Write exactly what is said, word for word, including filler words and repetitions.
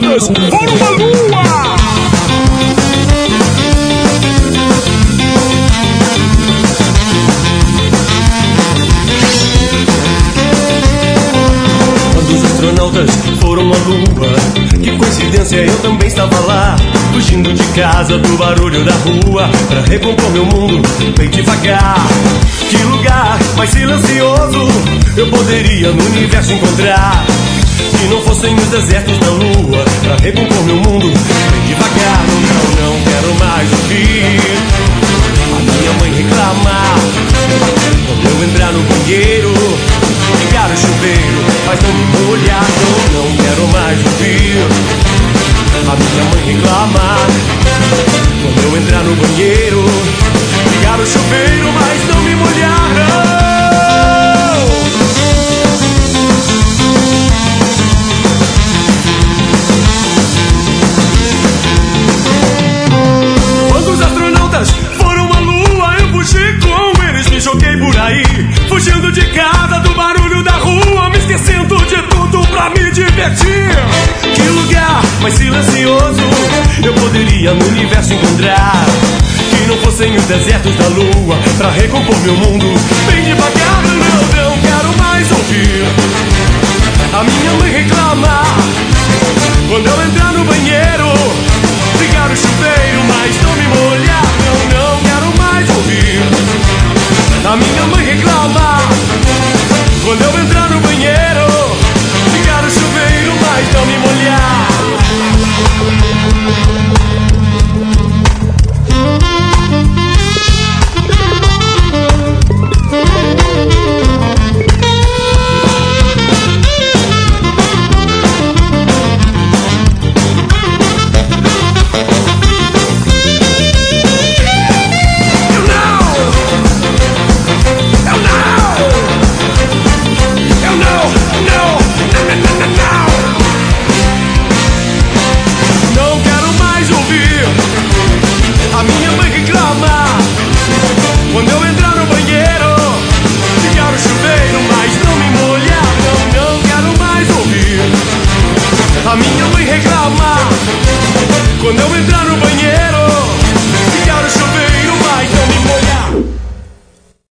astronautas foram à Lua. Quando os astronautas foram à Lua, que coincidência, eu também estava lá, fugindo de casa do barulho da rua, pra recompor meu mundo bem devagar. Que lugar mais silencioso eu poderia no universo encontrar, que não fossem os desertos da lua, pra recompor meu mundo bem devagar. Não, não quero mais ouvir a minha mãe reclamar quando eu entrar no banheiro, ligar o chuveiro, mas não me molhar. Não, não quero mais ouvir a minha mãe reclamar quando eu entrar no banheiro, ligar o chuveiro, mas não me molhar. Não. Quando os astronautas foram à Lua, eu fugi com eles, me joguei por aí, fugindo de casa do barulho da rua, me esquecendo de tudo pra me divertir. Que lugar mais silencioso eu poderia no universo encontrar, que não fossem os desertos da lua, pra recompor meu mundo bem devagar. Não, não quero mais ouvir a minha mãe reclamar quando eu entrar no banheiro, ligar o chuveiro, mas não me molhar. Não, não quero mais ouvir a minha mãe reclamar quando eu entrar